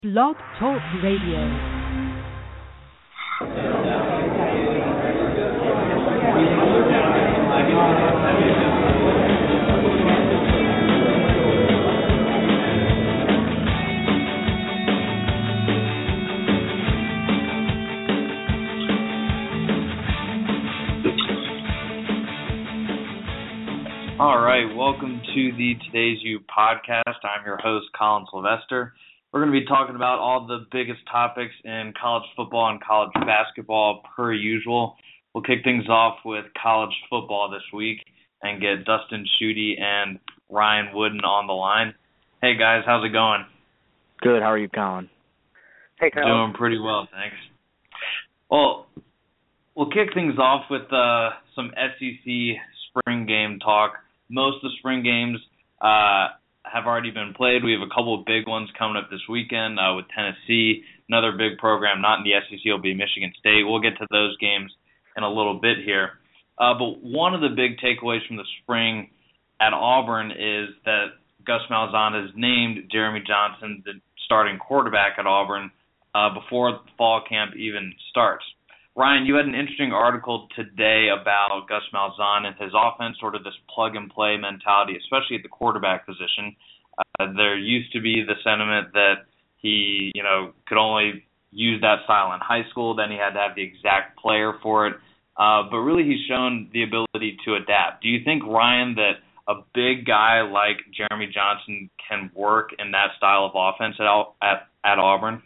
Blog Talk Radio. All right, welcome to the Today's You podcast. I'm your host, Colin Sylvester. We're going to be talking about all the biggest topics in college football and college basketball per usual. We'll kick things off with college football this week and get Dustin Schutte and Ryan Wooden on the line. Hey, guys, how's it going? Good. How are you, Colin? Hey, Colin. Doing pretty well, thanks. Well, we'll kick things off with some SEC spring game talk. Most of the spring games have already been played. We have a couple of big ones coming up this weekend with Tennessee. Another big program, not in the SEC, will be Michigan State. We'll get to those games in a little bit here. But one of the big takeaways from the spring at Auburn is that Gus Malzahn has named Jeremy Johnson the starting quarterback at Auburn before fall camp even starts. Ryan, you had an interesting article today about Gus Malzahn and his offense, sort of this plug-and-play mentality, especially at the quarterback position. There used to be the sentiment that he, could only use that style in high school. Then he had to have the exact player for it. But really he's shown the ability to adapt. Do you think, Ryan, that a big guy like Jeremy Johnson can work in that style of offense at Auburn?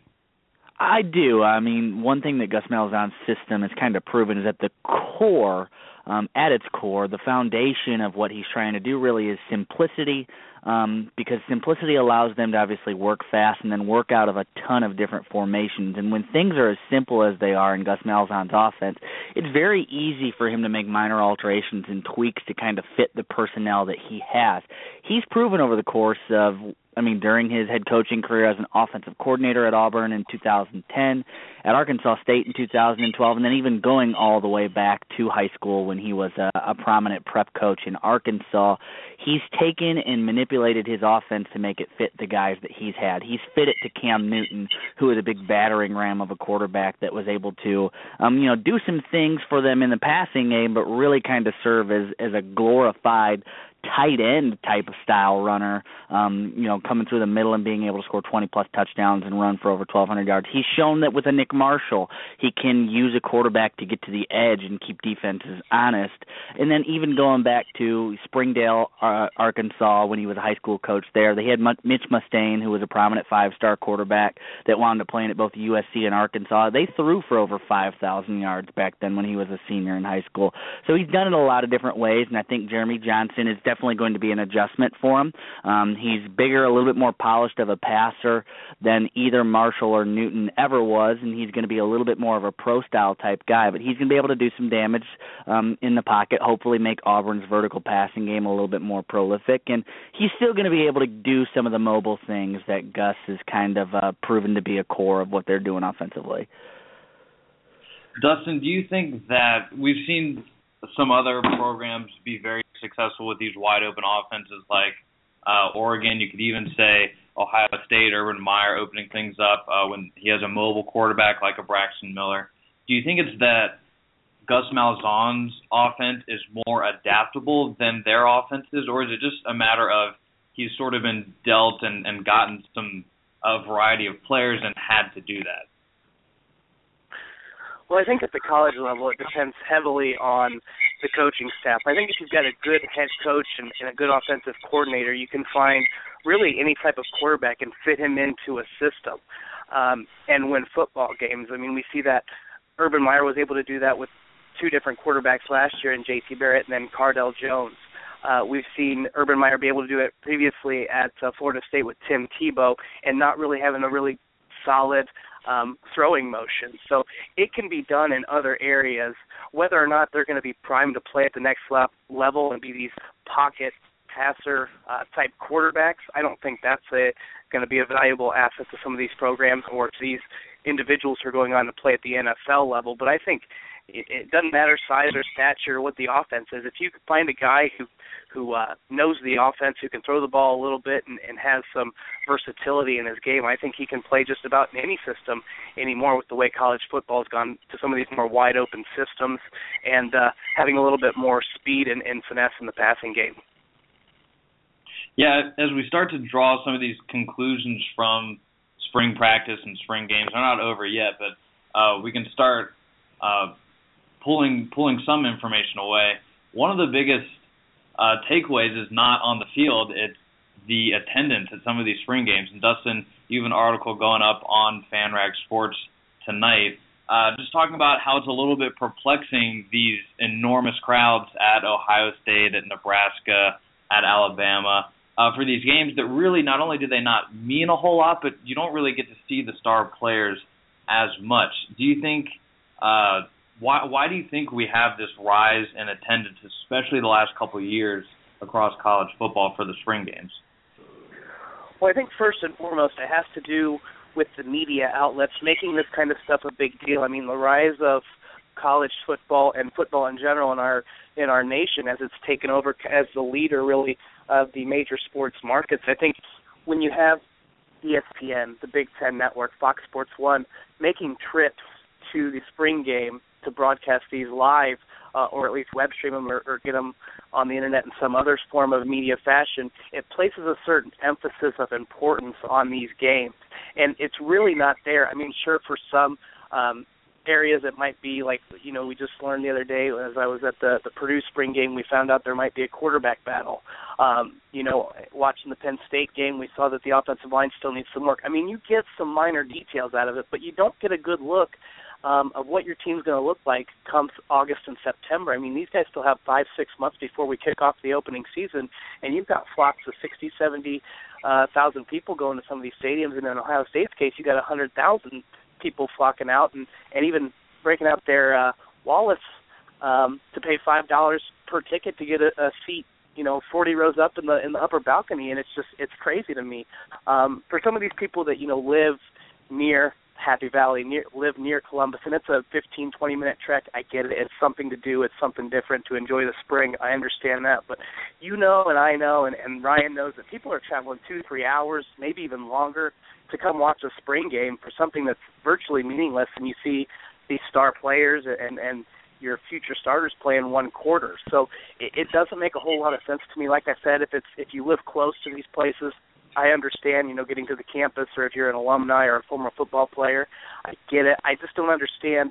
I do. I mean, one thing that Gus Malzahn's system has kind of proven is that the core, at its core, the foundation of what he's trying to do really is simplicity, because simplicity allows them to obviously work fast and then work out of a ton of different formations. And when things are as simple as they are in Gus Malzahn's offense, it's very easy for him to make minor alterations and tweaks to kind of fit the personnel that he has. He's proven over the course of during his head coaching career as an offensive coordinator at Auburn in 2010, at Arkansas State in 2012, and then even going all the way back to high school when he was a prominent prep coach in Arkansas, he's taken and manipulated his offense to make it fit the guys that he's had. He's fit it to Cam Newton, who is a big battering ram of a quarterback that was able to, do some things for them in the passing game, but really kind of serve as a glorified tight end type of style runner, coming through the middle and being able to score 20-plus touchdowns and run for over 1,200 yards. He's shown that with a Nick Marshall, he can use a quarterback to get to the edge and keep defenses honest. And then even going back to Springdale, Arkansas, when he was a high school coach there, they had Mitch Mustaine, who was a prominent five-star quarterback that wound up playing at both USC and Arkansas. They threw for over 5,000 yards back then when he was a senior in high school. So he's done it a lot of different ways, and I think Jeremy Johnson is definitely going to be an adjustment for him. He's bigger, a little bit more polished of a passer than either Marshall or Newton ever was, and he's going to be a little bit more of a pro-style type guy, but he's going to be able to do some damage in the pocket, hopefully make Auburn's vertical passing game a little bit more prolific, and he's still going to be able to do some of the mobile things that Gus has kind of proven to be a core of what they're doing offensively. Dustin, do you think that we've seen some other programs be very successful with these wide-open offenses like Oregon? You could even say Ohio State, Urban Meyer opening things up when he has a mobile quarterback like a Braxton Miller. Do you think it's that Gus Malzahn's offense is more adaptable than their offenses, or is it just a matter of he's sort of been dealt and gotten a variety of players and had to do that? Well, I think at the college level, it depends heavily on the coaching staff. I think if you've got a good head coach and a good offensive coordinator, you can find really any type of quarterback and fit him into a system and win football games. We see that Urban Meyer was able to do that with two different quarterbacks last year in J.T. Barrett and then Cardell Jones. We've seen Urban Meyer be able to do it previously at Florida State with Tim Tebow and not really having a really solid throwing motion. So it can be done in other areas. Whether or not they're going to be primed to play at the next level and be these pocket passer type quarterbacks, I don't think that's going to be a valuable asset to some of these programs or to these individuals who are going on to play at the NFL level. But I think it doesn't matter size or stature or what the offense is. If you can find a guy who knows the offense, who can throw the ball a little bit and has some versatility in his game, I think he can play just about in any system anymore with the way college football has gone to some of these more wide-open systems and having a little bit more speed and finesse in the passing game. Yeah, as we start to draw some of these conclusions from spring practice and spring games, they're not over yet, but we can start pulling some information away. One of the biggest takeaways is not on the field, it's the attendance at some of these spring games. And Dustin, you have an article going up on FanRag Sports tonight, just talking about how it's a little bit perplexing, these enormous crowds at Ohio State, at Nebraska, at Alabama, for these games that really not only do they not mean a whole lot, but you don't really get to see the star players as much. Do you think why do you think we have this rise in attendance, especially the last couple of years across college football for the spring games? Well, I think first and foremost it has to do with the media outlets making this kind of stuff a big deal. I mean, the rise of college football and football in general in our nation as it's taken over as the leader really of the major sports markets. I think when you have ESPN, the Big Ten Network, Fox Sports 1, making trips to the spring game to broadcast these live or at least web stream them or get them on the internet in some other form of media fashion, it places a certain emphasis of importance on these games. And it's really not there. I mean, sure, for some areas it might be like, we just learned the other day as I was at the Purdue spring game, we found out there might be a quarterback battle. Watching the Penn State game, we saw that the offensive line still needs some work. I mean, you get some minor details out of it, but you don't get a good look of what your team's going to look like come August and September. I mean, these guys still have 5-6 months before we kick off the opening season, and you've got flocks of 60, 70,000 people going to some of these stadiums, and in Ohio State's case, you got 100,000 people flocking out and even breaking out their wallets to pay $5 per ticket to get a seat, 40 rows up in the upper balcony, and it's crazy to me. For some of these people that live near Happy Valley, live near Columbus, and it's a 15, 20-minute trek, I get it. It's something to do. It's something different to enjoy the spring. I understand that. But and I know, and Ryan knows that people are traveling 2-3 hours, maybe even longer, to come watch a spring game for something that's virtually meaningless, and you see these star players and your future starters play in one quarter. So it doesn't make a whole lot of sense to me. Like I said, if you live close to these places, I understand, getting to the campus, or if you're an alumni or a former football player, I get it. I just don't understand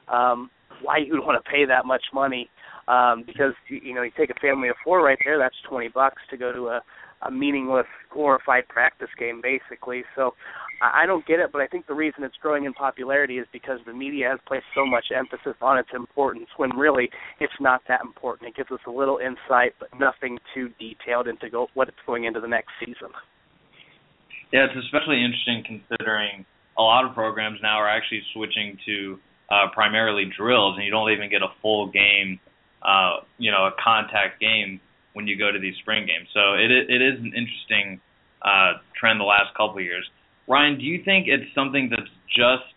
why you would want to pay that much money because, you take a family of 4 right there, that's $20 to go to a meaningless, glorified practice game, basically. So I don't get it, but I think the reason it's growing in popularity is because the media has placed so much emphasis on its importance when really it's not that important. It gives us a little insight, but nothing too detailed into what it's going into the next season. Yeah, it's especially interesting considering a lot of programs now are actually switching to primarily drills, and you don't even get a full game, a contact game when you go to these spring games. So it is an interesting trend the last couple of years. Ryan, do you think it's something that's just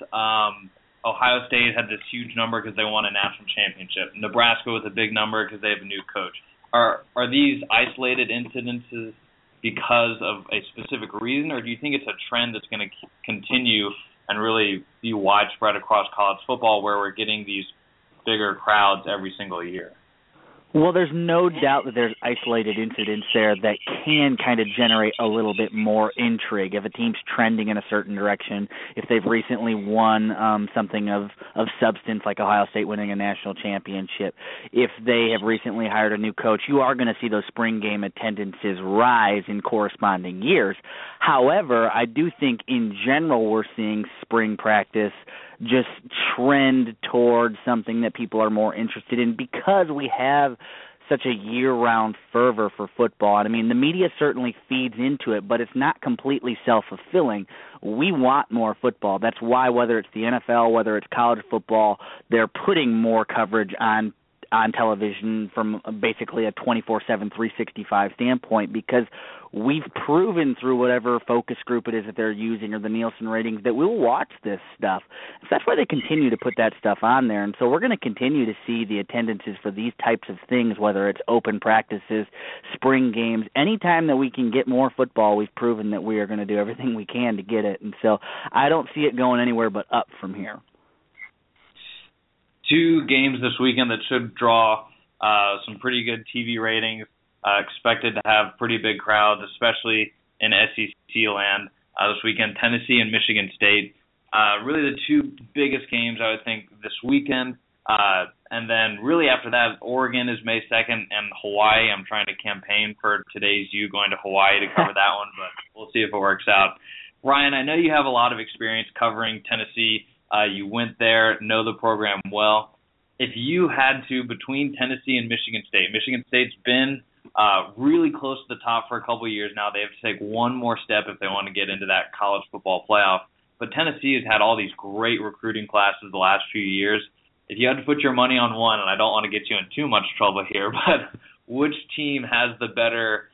Ohio State had this huge number because they won a national championship, Nebraska with a big number because they have a new coach? Are these isolated incidences because of a specific reason, or do you think it's a trend that's going to continue and really be widespread across college football where we're getting these bigger crowds every single year? Well, there's no doubt that there's isolated incidents there that can kind of generate a little bit more intrigue. If a team's trending in a certain direction, if they've recently won something of substance like Ohio State winning a national championship, if they have recently hired a new coach, you are going to see those spring game attendances rise in corresponding years. However, I do think in general we're seeing spring practice just trend towards something that people are more interested in because we have such a year-round fervor for football. I mean, the media certainly feeds into it, but it's not completely self-fulfilling. We want more football. That's why whether it's the NFL, whether it's college football, they're putting more coverage on on television from basically a 24/7, 365 standpoint, because we've proven through whatever focus group it is that they're using or the Nielsen ratings that we'll watch this stuff. So that's why they continue to put that stuff on there. And so we're going to continue to see the attendances for these types of things, whether it's open practices, spring games. Anytime that we can get more football, we've proven that we are going to do everything we can to get it. And so I don't see it going anywhere but up from here. 2 games this weekend that should draw some pretty good TV ratings. Expected to have pretty big crowds, especially in SEC land this weekend. Tennessee and Michigan State. Really the 2 biggest games, I would think, this weekend. And then really after that, Oregon is May 2nd, and Hawaii. I'm trying to campaign for today's you going to Hawaii to cover that one, but we'll see if it works out. Ryan, I know you have a lot of experience covering Tennessee. You went there, know the program well. If you had to, between Tennessee and Michigan State's been really close to the top for a couple of years now. They have to take one more step if they want to get into that college football playoff. But Tennessee has had all these great recruiting classes the last few years. If you had to put your money on one, and I don't want to get you in too much trouble here, but which team has the better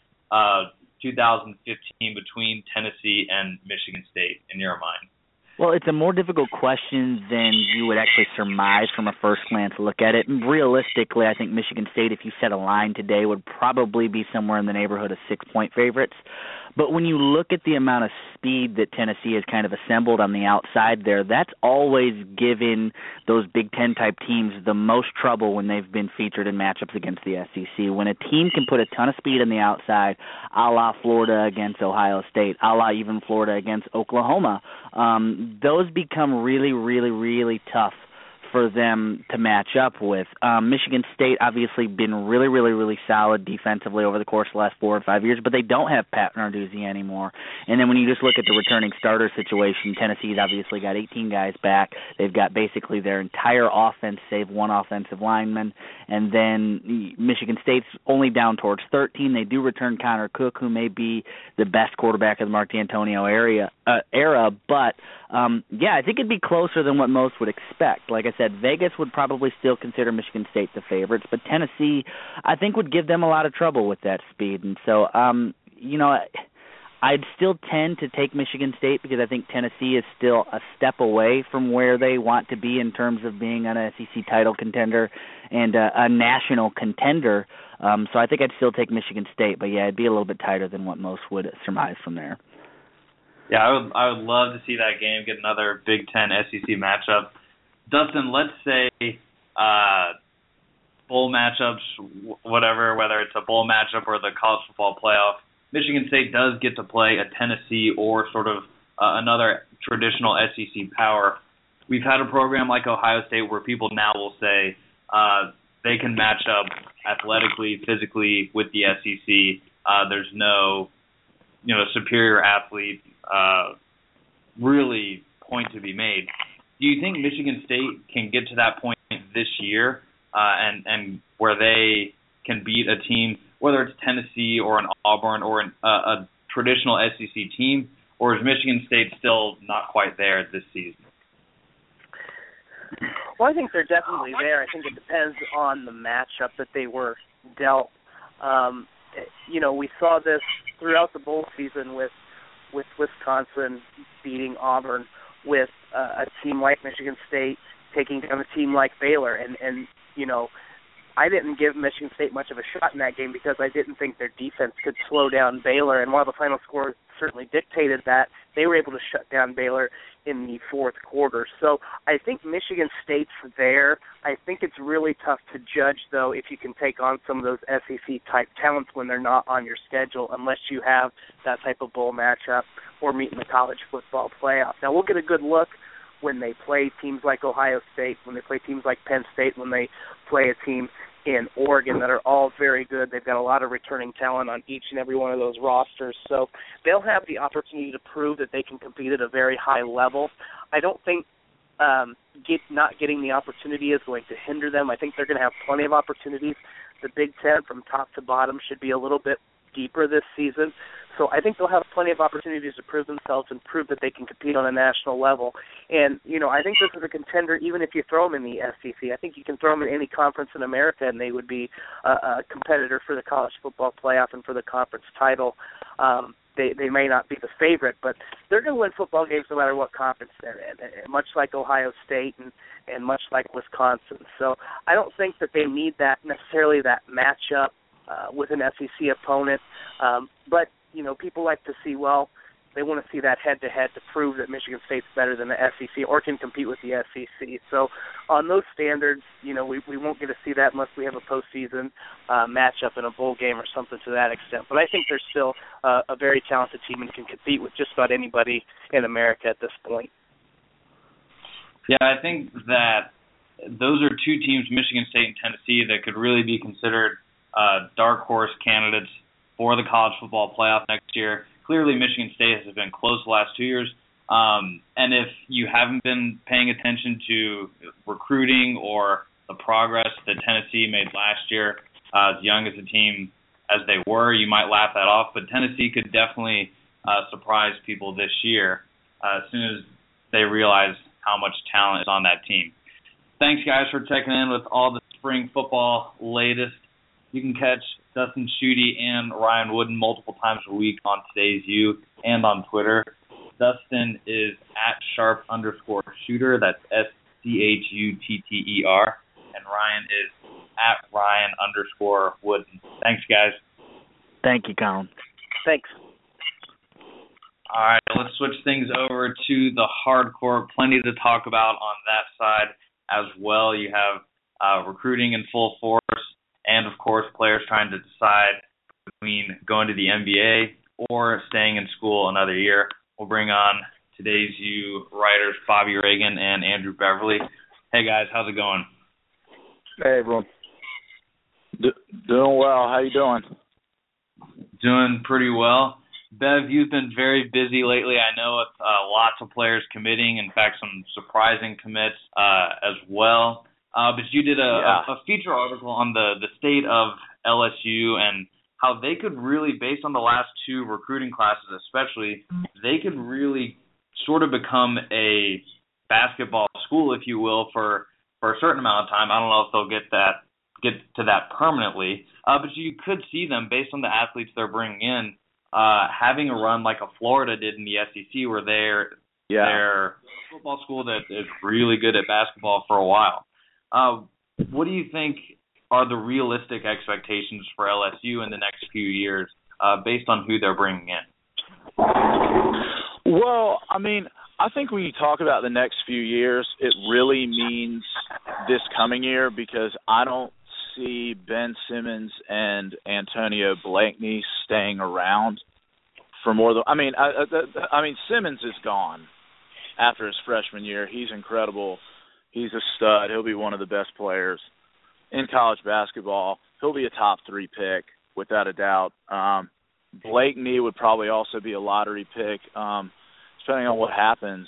2015 between Tennessee and Michigan State in your mind? Well, it's a more difficult question than you would actually surmise from a first glance look at it. And realistically, I think Michigan State, if you set a line today, would probably be somewhere in the neighborhood of 6-point favorites. But when you look at the amount of speed that Tennessee has kind of assembled on the outside there, that's always given those Big Ten-type teams the most trouble when they've been featured in matchups against the SEC. When a team can put a ton of speed on the outside, a la Florida against Ohio State, a la even Florida against Oklahoma, those become really, really, really tough for them to match up with. Michigan State obviously been really, really, really solid defensively over the course of the last 4 or 5 years, but they don't have Pat Narduzzi anymore. And then when you just look at the returning starter situation, Tennessee's obviously got 18 guys back. They've got basically their entire offense save one offensive lineman. And then Michigan State's only down towards 13. They do return Connor Cook, who may be the best quarterback of the Mark D'Antonio era. But, I think it'd be closer than what most would expect. Like I said, Vegas would probably still consider Michigan State the favorites, but Tennessee, I think, would give them a lot of trouble with that speed. And so, I'd still tend to take Michigan State because I think Tennessee is still a step away from where they want to be in terms of being an SEC title contender and a national contender. So I think I'd still take Michigan State, but it'd be a little bit tighter than what most would surmise from there. Yeah, I would love to see that game, get another Big Ten SEC matchup. Dustin, let's say bowl matchups, whatever, whether it's a bowl matchup or the college football playoff, Michigan State does get to play a Tennessee or sort of another traditional SEC power. We've had a program like Ohio State where people now will say they can match up athletically, physically with the SEC. There's no superior athlete really point to be made. Do you think Michigan State can get to that point this year and where they can beat a team, whether it's Tennessee or an Auburn or a traditional SEC team, or is Michigan State still not quite there this season? Well, I think they're definitely there. I think it depends on the matchup that they were dealt. We saw this throughout the bowl season with Wisconsin beating Auburn, with a team like Michigan State taking down a team like Baylor. And I didn't give Michigan State much of a shot in that game because I didn't think their defense could slow down Baylor. And while the final score certainly dictated that, they were able to shut down Baylor in the fourth quarter. So I think Michigan State's there. I think it's really tough to judge, though, if you can take on some of those SEC-type talents when they're not on your schedule, unless you have that type of bowl matchup or meet in the college football playoff. Now, we'll get a good look when they play teams like Ohio State, when they play teams like Penn State, when they play a team in Oregon that are all very good. They've got a lot of returning talent on each and every one of those rosters. So they'll have the opportunity to prove that they can compete at a very high level. I don't think not getting the opportunity is going to hinder them. I think they're going to have plenty of opportunities. The Big Ten from top to bottom should be a little bit deeper this season. So I think they'll have plenty of opportunities to prove themselves and prove that they can compete on a national level. And, I think this is a contender even if you throw them in the SEC. I think you can throw them in any conference in America, and they would be a competitor for the college football playoff and for the conference title. They may not be the favorite, but they're going to win football games no matter what conference they're in, much like Ohio State and much like Wisconsin. So I don't think that they need that matchup with an SEC opponent. But, people like to see, they want to see that head-to-head to prove that Michigan State's better than the SEC or can compete with the SEC. So on those standards, we won't get to see that unless we have a postseason matchup in a bowl game or something to that extent. But I think they're still a very talented team and can compete with just about anybody in America at this point. Yeah, I think that those are two teams, Michigan State and Tennessee, that could really be considered dark horse candidates for the college football playoff next year. Clearly, Michigan State has been close the last 2 years. And if you haven't been paying attention to recruiting or the progress that Tennessee made last year, as young as a team as they were, you might laugh that off. But Tennessee could definitely surprise people this year as soon as they realize how much talent is on that team. Thanks, guys, for checking in with all the spring football latest. You can catch Dustin Schutte and Ryan Wooden multiple times a week on Today's You and on Twitter. Dustin is at @sharp_shooter. That's SCHUTTER. And Ryan is at Ryan_Wooden. Thanks, guys. Thank you, Colin. Thanks. All right, let's switch things over to the hardcore. Plenty to talk about on that side as well. You have recruiting in full force. And, of course, players trying to decide between going to the NBA or staying in school another year. We'll bring on Today's You writers Bobby Reagan and Andrew Beverly. Hey, guys, how's it going? Hey, everyone. Doing well. How you doing? Doing pretty well. Bev, you've been very busy lately. I know with lots of players committing, in fact, some surprising commits as well. But you did a feature article on the state of LSU and how they could really, based on the last two recruiting classes especially, they could really sort of become a basketball school, if you will, for a certain amount of time. I don't know if they'll get to that permanently, but you could see them, based on the athletes they're bringing in, having a run like a Florida did in the SEC, where they're a football school that is really good at basketball for a while. What do you think are the realistic expectations for LSU in the next few years based on who they're bringing in? Well, I mean, I think when you talk about the next few years, it really means this coming year, because I don't see Ben Simmons and Antonio Blakeney staying around for more than – I mean, Simmons is gone after his freshman year. He's incredible. He's a stud. He'll be one of the best players in college basketball. He'll be a top 3 pick, without a doubt. Blakeney would probably also be a lottery pick, depending on what happens.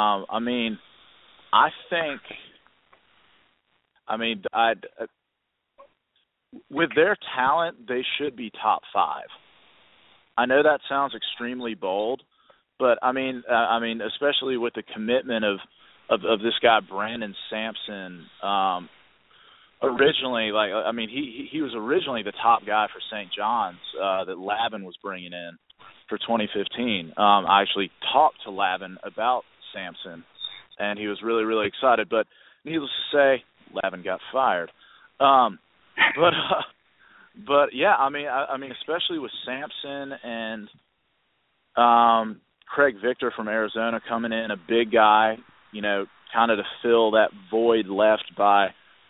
With their talent, they should be top 5. I know that sounds extremely bold, but I mean, especially with the commitment of this guy Brandon Sampson. Originally, he was originally the top guy for St. John's that Lavin was bringing in for 2015. I actually talked to Lavin about Sampson, and he was really, really excited. But needless to say, Lavin got fired. But yeah, I mean, especially with Sampson and Craig Victor from Arizona coming in, a big guy, kind of to fill that void left by,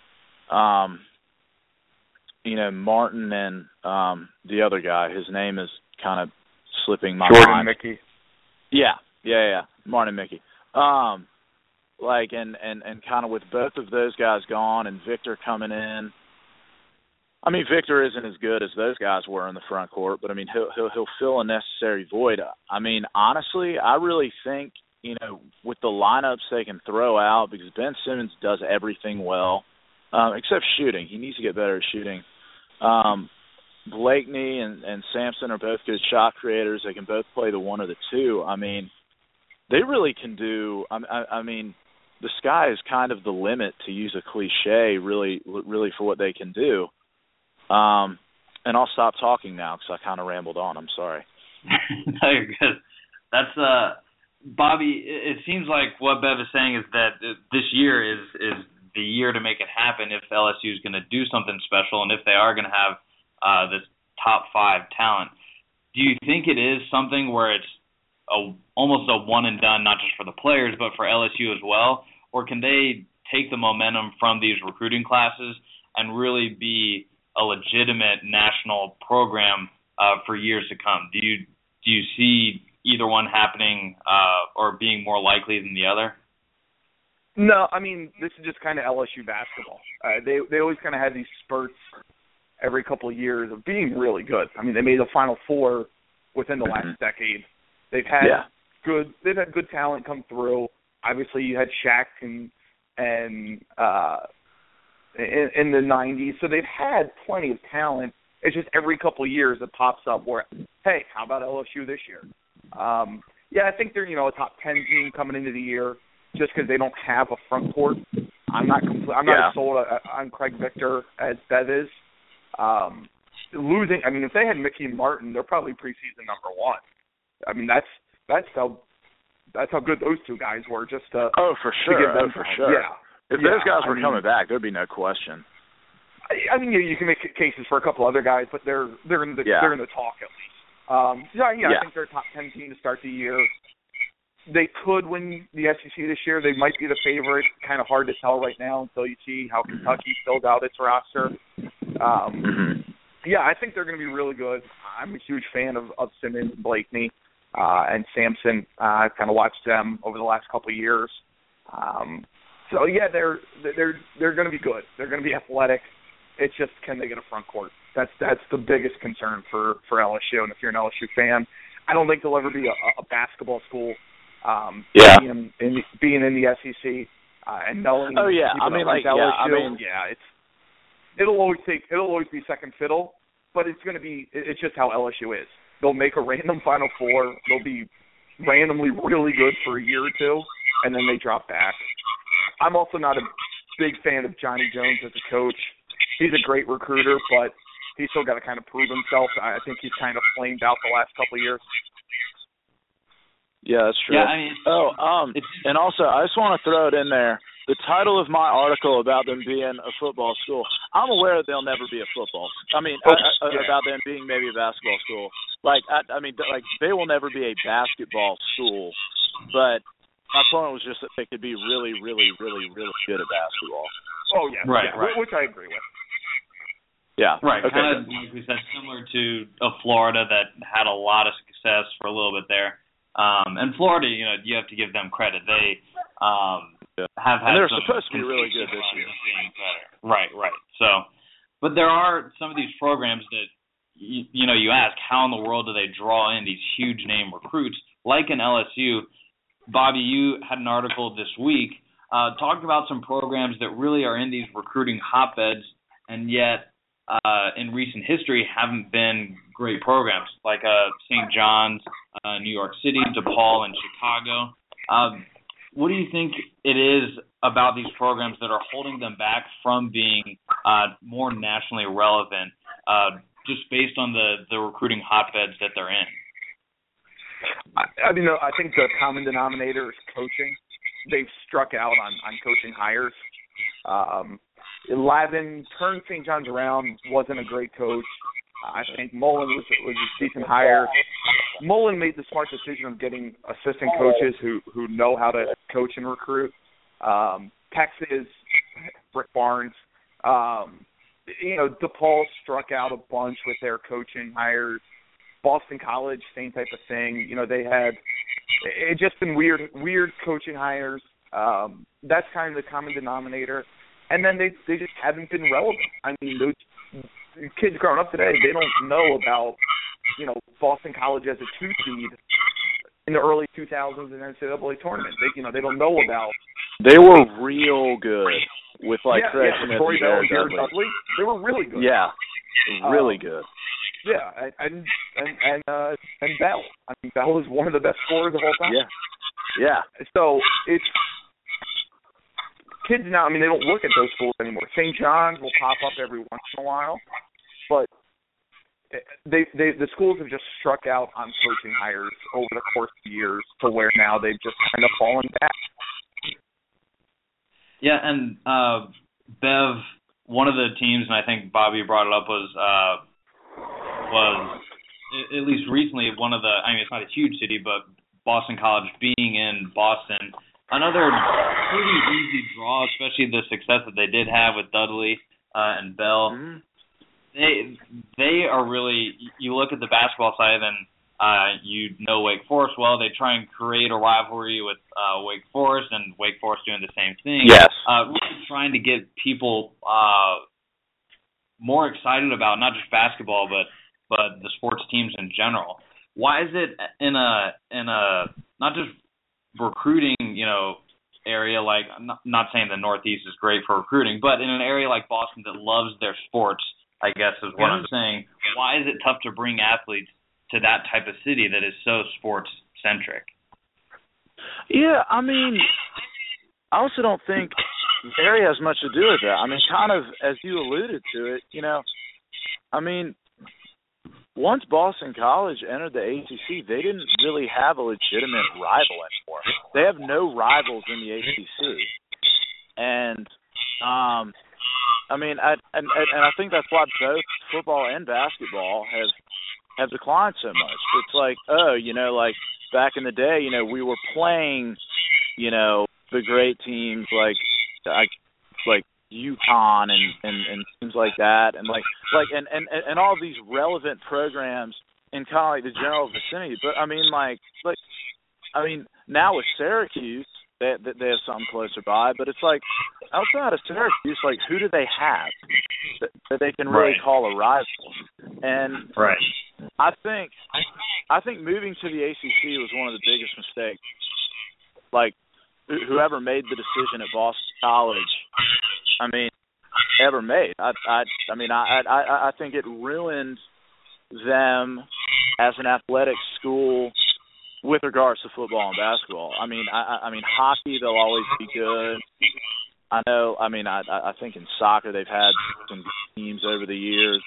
Martin and the other guy. His name is kind of slipping my mind. Jordan Mickey. Yeah, Martin Mickey. And kind of with both of those guys gone and Victor coming in. I mean, Victor isn't as good as those guys were in the front court, but I mean, he'll fill a necessary void. I mean, honestly, I really think, with the lineups they can throw out, because Ben Simmons does everything well, except shooting. He needs to get better at shooting. Blakeney and Sampson are both good shot creators. They can both play the one or the two. I mean, they really can do. I mean, the sky is kind of the limit, to use a cliche, really for what they can do. And I'll stop talking now because I kind of rambled on. I'm sorry. No, you're good. That's Bobby. It seems like what Bev is saying is that this year is the year to make it happen if LSU is going to do something special and if they are going to have this top 5 talent. Do you think it is something where it's almost a one and done, not just for the players but for LSU as well, or can they take the momentum from these recruiting classes and really be a legitimate national program for years to come? Do you see either one happening or being more likely than the other? No, I mean, this is just kind of LSU basketball. They always kind of had these spurts every couple of years of being really good. I mean, they made the Final Four within the last decade. They've had good talent come through. Obviously, you had Shaq in the 90s, so they've had plenty of talent. It's just every couple of years it pops up where, hey, how about LSU this year? I think they're a top 10 team coming into the year just because they don't have a front court. I'm not as sold on Craig Victor as Bev is. Losing, I mean, if they had Mickey and Martin, they're probably preseason number 1. I mean, that's how good those two guys were. Just to for sure. Yeah. If those guys were coming back, there'd be no question. I mean, you can make cases for a couple other guys, but they're in the talk at least. I think they're a top 10 team to start the year. They could win the SEC this year. They might be the favorite. Kind of hard to tell right now until you see how Kentucky fills out its roster. I think they're going to be really good. I'm a huge fan of Simmons and Blakeney and Sampson. I've kind of watched them over the last couple of years. They're going to be good. They're going to be athletic. It's just, can they get a front court? That's the biggest concern for LSU. And if you're an LSU fan, I don't think they'll ever be a basketball school. Being in the SEC and knowing. It'll always be second fiddle, but it's just how LSU is. They'll make a random Final Four. They'll be randomly really good for a year or two, and then they drop back. I'm also not a big fan of Johnny Jones as a coach. He's a great recruiter, but he's still got to kind of prove himself. I think he's kind of flamed out the last couple of years. Yeah, that's true. Yeah, I mean, and also, I just want to throw it in there. The title of my article about them being a football school, I'm aware that they'll never be a football. About them being maybe a basketball school. They will never be a basketball school. But my point was just that they could be really, really, really, really good at basketball. Oh yeah, right. Which I agree with. Yeah, right. Okay. Kind of like we said, similar to Florida that had a lot of success for a little bit there. And Florida, you have to give them credit. They have had. And they're some supposed to be really good this year. Right. So, but there are some of these programs that you ask, how in the world do they draw in these huge name recruits like an LSU? Bobby, you had an article this week talking about some programs that really are in these recruiting hotbeds, and yet in recent history haven't been great programs like St. John's, New York City, DePaul, and Chicago. What do you think it is about these programs that are holding them back from being more nationally relevant, just based on the recruiting hotbeds that they're in? I think the common denominator is coaching. They've struck out on coaching hires. Lavin turned St. John's around, wasn't a great coach. I think Mullen was a decent hire. Mullen made the smart decision of getting assistant coaches who know how to coach and recruit. Texas, Rick Barnes. DePaul struck out a bunch with their coaching hires. Boston College, same type of thing. They had it's just been weird coaching hires. That's kind of the common denominator. And then they just haven't been relevant. I mean, those kids growing up today, they don't know about, Boston College as a 2 seed in the early 2000s in the NCAA tournament. They don't know about. They were real good with Craig Smith Troy and Bell, Jared Jared Dudley. They were really good. Yeah, really good. Yeah, and Bell. I mean, Bell is one of the best scorers of all time. Yeah. Yeah. So it's kids now. I mean, they don't look at those schools anymore. St. John's will pop up every once in a while, but the schools have just struck out on coaching hires over the course of years to where now they've just kind of fallen back. Yeah, and Bev, one of the teams, and I think Bobby brought it up, was at least recently one of the. I mean, it's not a huge city, but Boston College being in Boston, another pretty easy draw, especially the success that they did have with Dudley and Bell. Mm-hmm. They are really. You look at the basketball side, and you know Wake Forest well. They try and create a rivalry with Wake Forest, and Wake Forest doing the same thing. Yes. Really trying to get people more excited about not just basketball, but the sports teams in general. Why is it in a not just recruiting, area like not saying the Northeast is great for recruiting, but in an area like Boston that loves their sports, I guess is what I'm saying. Why is it tough to bring athletes to that type of city that is so sports centric? Yeah, I mean, I also don't think the area has much to do with that. I mean, kind of as you alluded to it, I mean, once Boston College entered the ACC, they didn't really have a legitimate rival anymore. They have no rivals in the ACC, and I mean, I think that's why both football and basketball have declined so much. It's like, like back in the day, we were playing, the great teams like UConn and teams like that, and and all of these relevant programs in kind of like the general vicinity. But I mean, now with Syracuse, they have something closer by. But it's like outside of Syracuse, like who do they have that they can really call a rival? And I think moving to the ACC was one of the biggest mistakes. Like whoever made the decision at Boston College, ever made. I think it ruined them as an athletic school with regards to football and basketball. I mean, hockey, they'll always be good. I know. I mean, I think in soccer they've had some good teams over the years.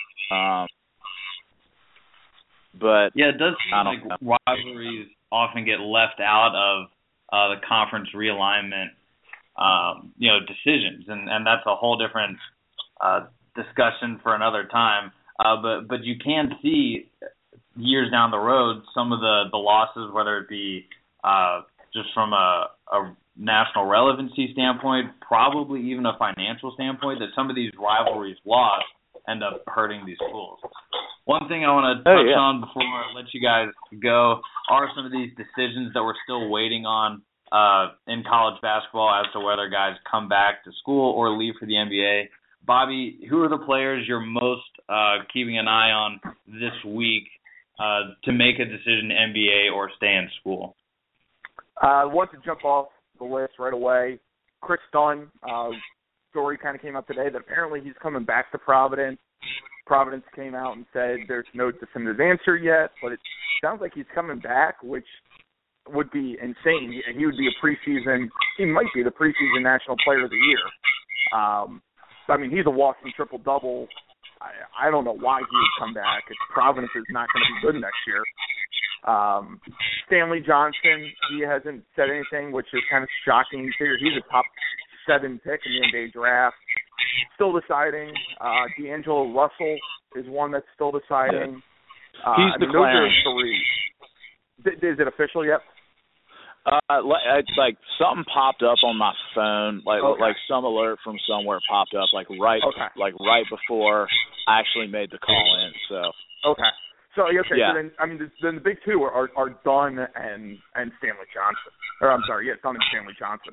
But yeah, it does seem like rivalries often get left out of the conference realignment, decisions, and that's a whole different discussion for another time. But you can see years down the road some of the losses, whether it be just from a national relevancy standpoint, probably even a financial standpoint, that some of these rivalries lost end up hurting these schools. One thing I want to touch on before I let you guys go are some of these decisions that we're still waiting on in college basketball as to whether guys come back to school or leave for the NBA. Bobby, who are the players you're most keeping an eye on this week to make a decision, NBA or stay in school? I want to jump off the list right away. Chris Dunn, story kind of came up today that apparently he's coming back to Providence. Providence came out and said there's no definitive answer yet, but it sounds like he's coming back, which would be insane. He would be he might be the preseason National Player of the Year. He's a walking triple-double. I don't know why he would come back. Providence is not going to be good next year. Stanley Johnson, he hasn't said anything, which is kind of shocking. He's a top 7 pick in the NBA draft. Still deciding. D'Angelo Russell is one that's still deciding. He's declaring. Those are 3. Is it official yet? It's like something popped up on my phone, like some alert from somewhere popped up, right before I actually made the call in. So okay. So then the big two are Dunn and Stanley Johnson. Or I'm sorry, Dunn and Stanley Johnson.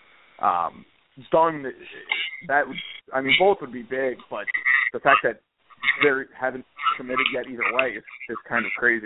Dunn, both would be big, but the fact that they haven't committed yet either way is kind of crazy.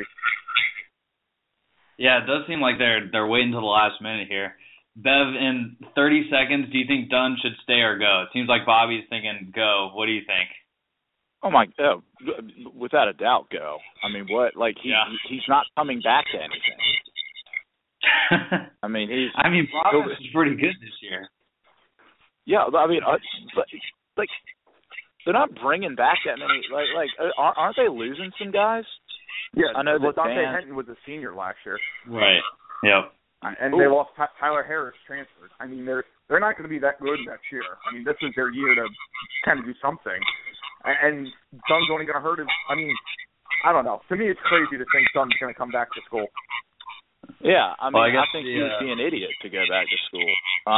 Yeah, it does seem like they're waiting until the last minute here. Bev, in 30 seconds, do you think Dunn should stay or go? It seems like Bobby's thinking go. What do you think? Oh my God, without a doubt, go. What? He's not coming back to anything. I mean, Providence is pretty good this year. Yeah, I mean, like they're not bringing back that many. Like, aren't they losing some guys? Yeah, I know that Dante Henton was a senior last year. Right. Yep. And they lost Tyler Harris transferred. I mean, they're not going to be that good next year. I mean, this is their year to kind of do something. And Dunn's only going to hurt his. I mean, I don't know. To me, it's crazy to think Dunn's going to come back to school. Yeah, I mean, I think he would be an idiot to go back to school.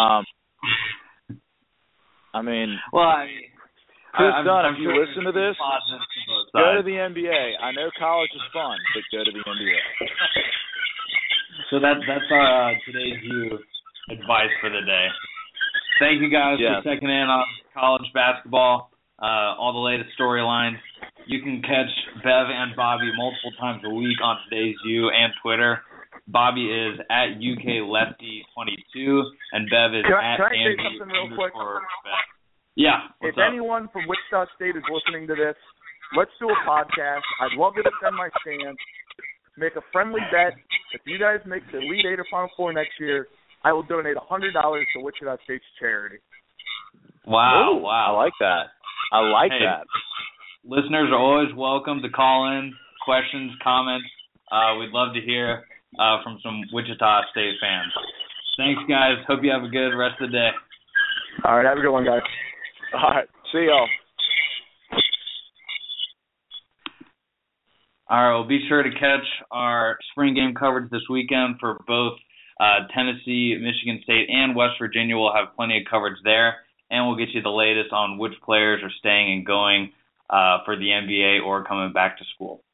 I mean, Chris Dunn, if you listen to this, go to the NBA. I know college is fun, but go to the NBA. So that's our today's view advice for the day. Thank you guys for checking in on college basketball, all the latest storylines. You can catch Bev and Bobby multiple times a week on Today's View and Twitter. Bobby is at UKLefty22, and Bev is at Can I say something real quick? Yeah. If anyone from Wichita State is listening to this, let's do a podcast. I'd love to defend my stance. Make a friendly bet. If you guys make the Elite Eight or Final Four next year, I will donate $100 to Wichita State's charity. Wow. Ooh, wow. I like that. Listeners are always welcome to call in, questions, comments. We'd love to hear from some Wichita State fans. Thanks, guys. Hope you have a good rest of the day. All right. Have a good one, guys. All right. See y'all. All right, well, be sure to catch our spring game coverage this weekend for both Tennessee, Michigan State, and West Virginia. We'll have plenty of coverage there, and we'll get you the latest on which players are staying and going for the NBA or coming back to school.